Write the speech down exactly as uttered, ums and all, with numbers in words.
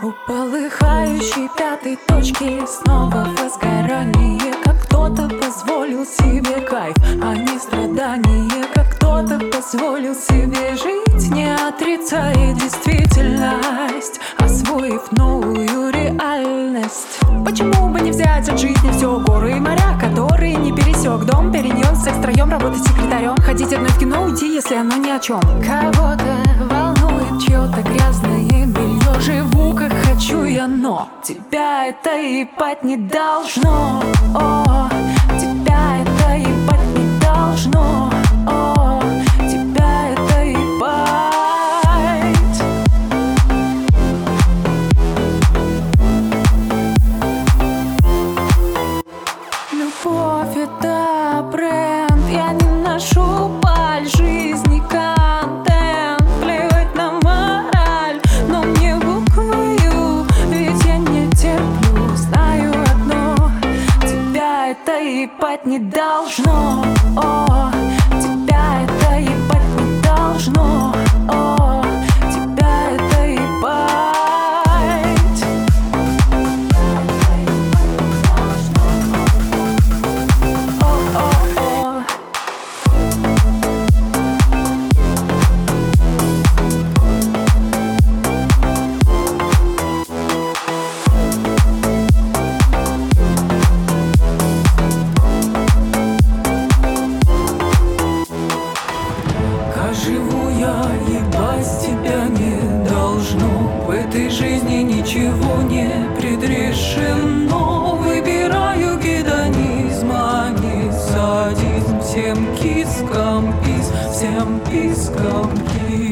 У полыхающей пятой точки снова возгорание. Как кто-то позволил себе кайф, а не страдание. Как кто-то позволил себе жить, не отрицая действительность, освоив новую реальность. Почему бы не взять от жизни все? Горы и моря, которые не пересек. Дом перенес, секс втроем, работать секретарем. Ходить одной в кино, уйти, если оно ни о чем. Кого-то волнует чье-то грязное белье. Живу как хочу я, но тебя это ебать не должно. О, тебя это ебать не должно. О, тебя это ебать. Любовь — это бренд, я не ношу баль жизни контент. Плевать на мораль, но мне буквою, ведь я не терплю. Знаю одно, тебя это ебать не должно. О, тебя это ебать не должно. О, тебя это ебать. О-о-о. Как живу я, ебать тебя не должно. В этой жизни ничего не предрешено. Выбираю гедонизм, а не садизм. Всем кискам пис, всем пискам пис.